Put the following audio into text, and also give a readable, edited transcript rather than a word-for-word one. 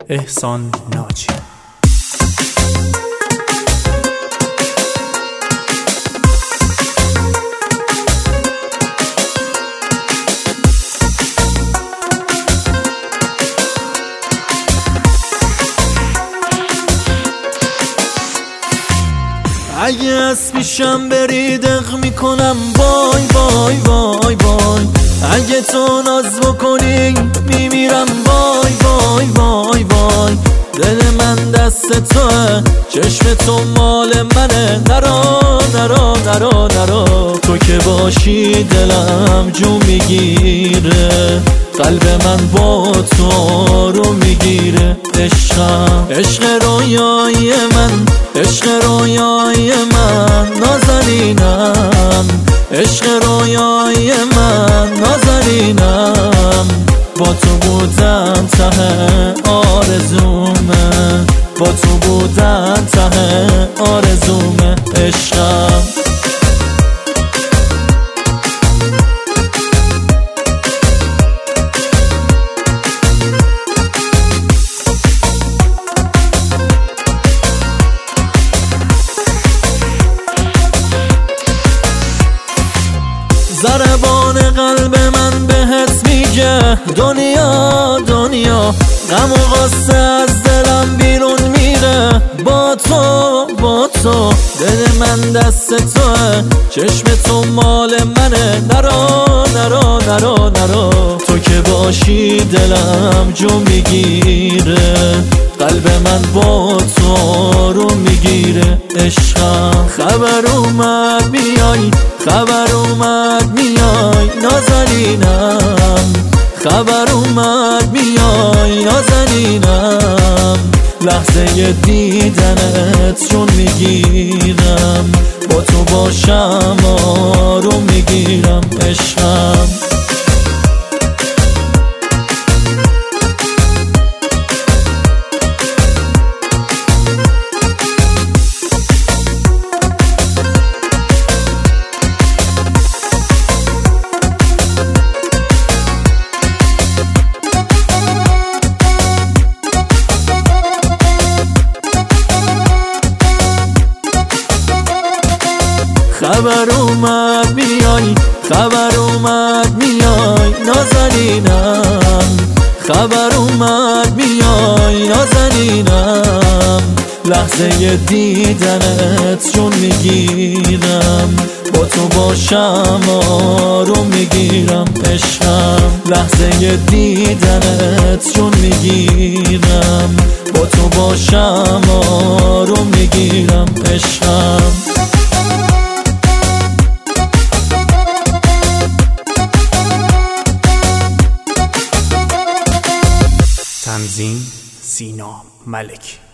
احسان ناجی. اگه از پیشم بری دق میکنم وای وای وای وای، اگه تو ناز بکنی میمیرم وای وای وای وای. دل من دست توه، چشم تو مال منه، نرا نرا نرا نرا. تو که باشی دلم جو میگیره، قلب من با تو رو میگیره. عشقم عشق رویای من، عشق رویای من، نازنینم عشق رویای من، نازنینم. با تو بودن ته آرزومه، با تو بودن ته آرزومه. عشقم ضربان قلب من بهت میگه دنیا دنیا، غم و غصه از دلم بیرون میره. با تو با تو دل من دست توه، چشم تو مال منه، نرا نرا نرا نرا. تو که باشی دلم جو میگیره، قلب من با تو رو میگیره. عشقم خبر اومد میای، خبر اومد میای، نازنینم خبر اومد میای، نازنینم. لحظه دیدنت جون میگیرم، با تو باشم آروم میگیرم. عشقم خبر اومد میای، خبر اومد میای، نازنینم خبر اومد میای، نازنینم. لحظه دیدنت جون میگیرم، با تو باشم آروم میگیرم. عشقم لحظه دیدنت جون میگیرم، با تو باشم آروم میگیرم. عشقم تنظیم سینا ملکی.